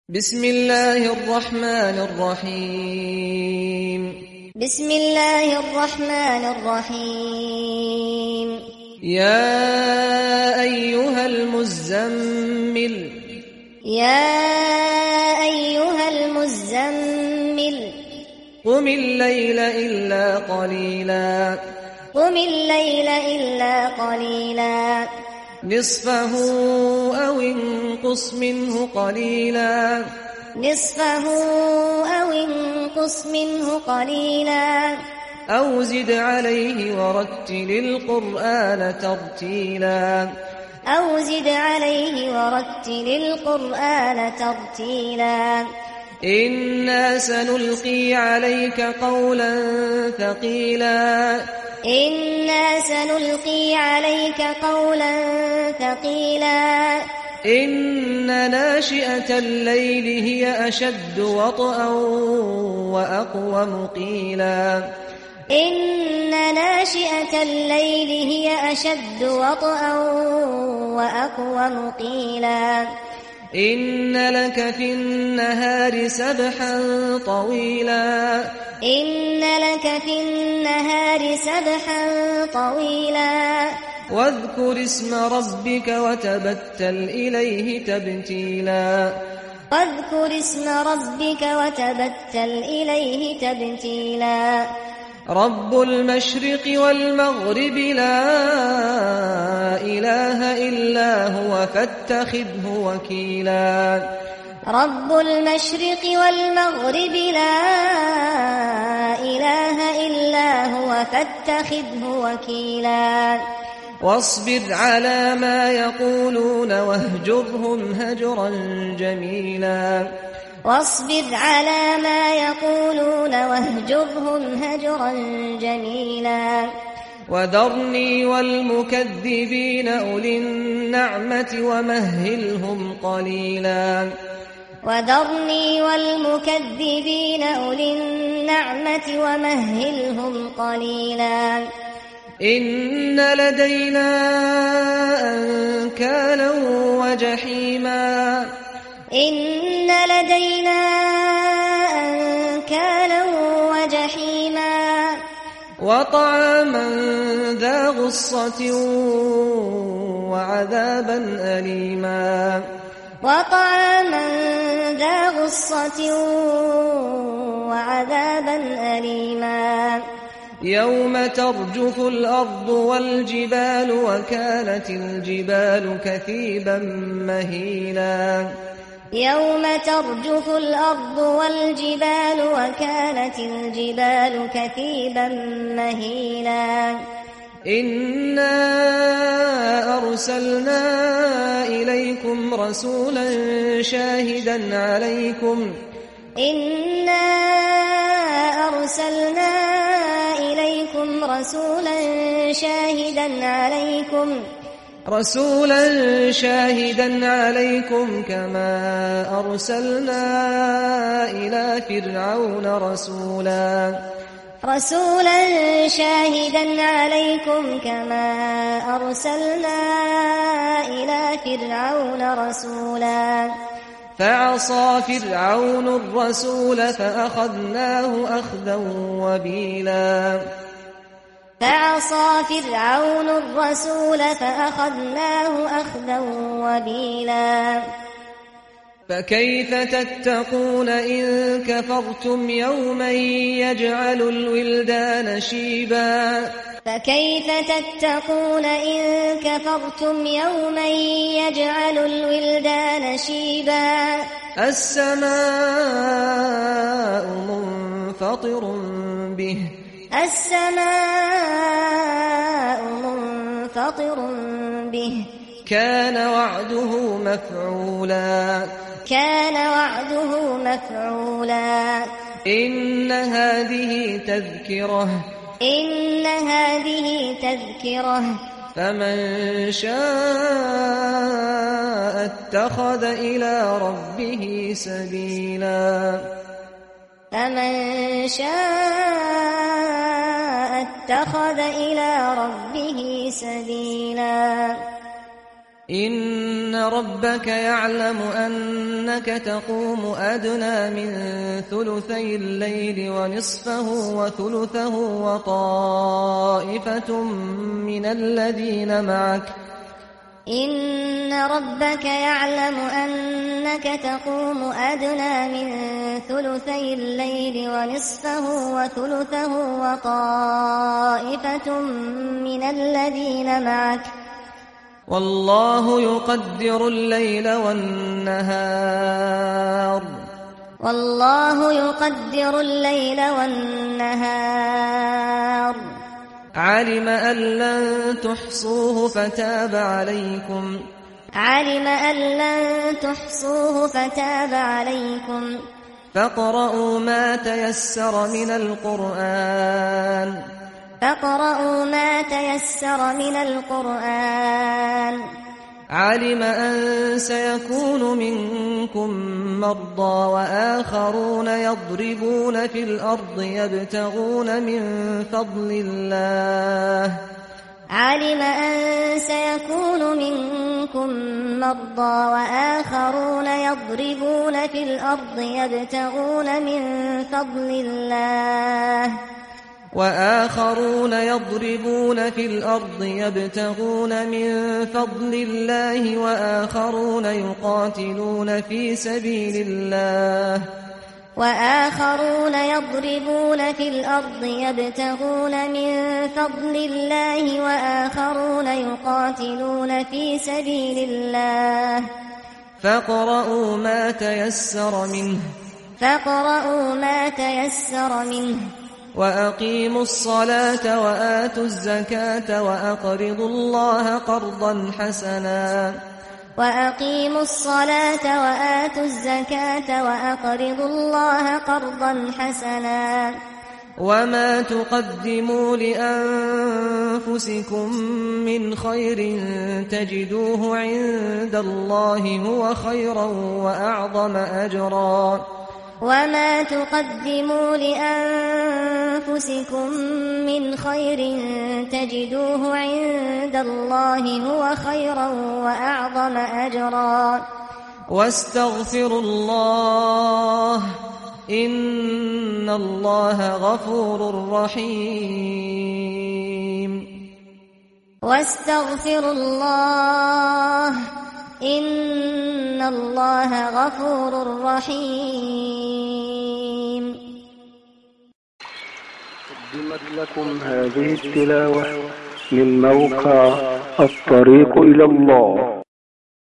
بسم الله الرحمن الرحيم بسم الله الرحمن الرحيم يا أيها المزمل يا أيها المزمل قم الليل إلا قليلا قم الليل إلا قليلا نصفه أو انقص منه قليلا نصفه أو انقص منه قليلا أو زد عليه ورتل القرآن ترتيلا أو زد عليه ورتل القرآن ترتيلا إنا سنلقي عليك قولا ثقيلا إنا سنلقي عليك قولا ثقيلا إن ناشئة الليل هي أشد وطئا وأقوم قيلا إن ناشئة الليل هي أشد وطئا وأقوم قيلا إن لك في النهار سبحا طويلا إن لك في النهار سبحا طويلا واذكر اسم ربك وتبتل إليه تبتيلا واذكر اسم ربك وتبتل إليه تبتيلا رب المشرق والمغرب لا إله إلا هو فاتخذه وكيلا رب المشرق والمغرب لا إله إلا هو فاتخذه وكيلا واصبر على ما يقولون واهجرهم هجرا جميلا واصبر على ما يقولون واهجرهم هجرا جميلا وذرني والمكذبين أولي النعمة ومهلهم قليلا وذرني والمكذبين أولي النعمة ومهلهم قليلا إن لدينا أنكالا وجحيما إن لدينا أنكالا وجحيما وطعاما ذا غصة وعذابا أليما وطعاما ذا غصة وعذابا أليما يوم ترجف الأرض والجبال وكانت الجبال كثيبا مهيلا يوم ترجف الأرض والجبال وكانت الجبال كثيبا مهيلا إنا أرسلنا إليكم رسولا شاهدا عليكم إنا أرسلنا إليكم رسولا شاهدا عليكم كما أرسلنا إلى فرعون رسولا فعصى فرعون الرسول فأخذناه أخذا وبيلا فكيف تتقون إن كفرتم يوما يجعل الولدان شيبا فكيف تتقون إن كفرتم يوما يجعل الولدان شيبا السماء منفطر به كان وعده مفعولا إن هذه تذكرة فمن شاء اتخذ إلى ربه سبيلا إن ربك يعلم أنك تقوم أدنى من ثلثي الليل ونصفه وثلثه وطائفة من الذين معك إن ربك يعلم أنك تقوم أدنى من ثلثي الليل ونصفه وثلثه وطائفة من الذين معك والله يقدر الليل والنهار علم أن لن تحصوه فتاب عليكم فاقرؤوا ما تيسر من القرآن علم أن سيكون منكم مرضى وآخرون يضربون في الأرض يبتغون من فضل الله وآخرون يقاتلون في سبيل الله يضربون في الأرض يبتغون من فضل الله وآخرون يقاتلون في سبيل الله فاقرؤوا ما تيسر منه وأقيموا الصلاة وآتوا الزكاة وأقرضوا الله قرضا حسنا وما تقدموا لأنفسكم من خير تجدوه عند الله هو خيرا وأعظم أجرا واستغفروا الله إن الله غفور رحيم. قدمت لكم هذه التلاوة من موقع الطريق إلى الله.